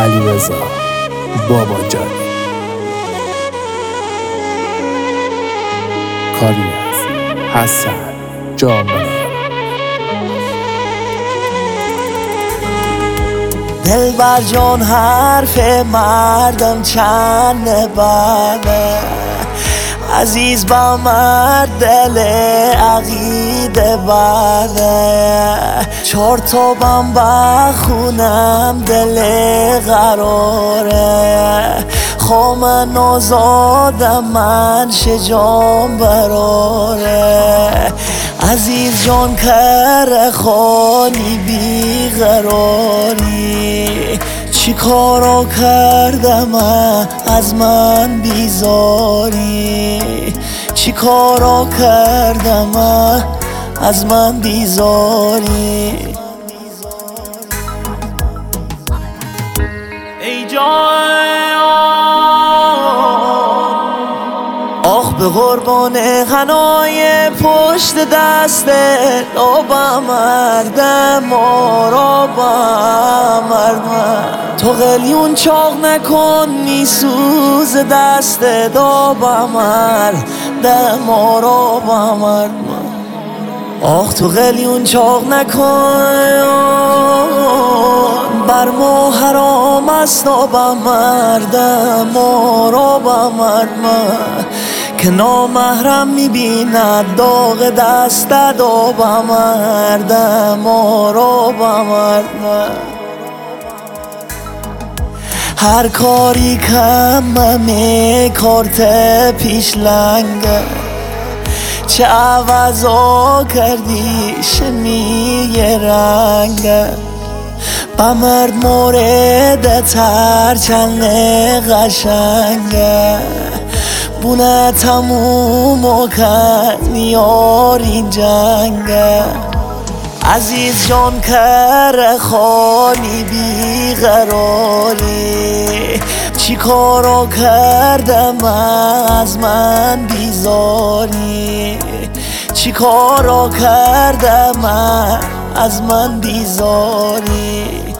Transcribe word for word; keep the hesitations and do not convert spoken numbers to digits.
علیرضا باباجانی کاری از حسن جامعه. دلبر جان حرف مردم چند بله، عزیز با مرد دل عقیده بله. چار تا بم بخونم دل قراره، خوام نازادم من شجام براره. عزیز جان کر خانی بیقراری، چی کارا کردم از من بیزاری، چی کارا کردم از من بیزاری. ای جان آخ به قربان غنای پشت دست لابم مردم ما را بمردم. تو قلیون چاق نکن میسوز دست دابم مردم ما را بمردم. آخ تو قلیون چاق نکن بر ما حرام است آبم مردم ما را بمردم. که نامحرم میبیند داغ دست آبم مردم ما را بمردم. هر کاری کممه کارت پیش لنگه، چه عوضا کردی شمیه رنگه. بمرد مورد تر چند قشنگه، بونه تموم و کن یار این جنگه. عزیز جان کر خانی بیقراری، چی کارا کردم از من بیزاری، چی کارا کردم از من بیزاری.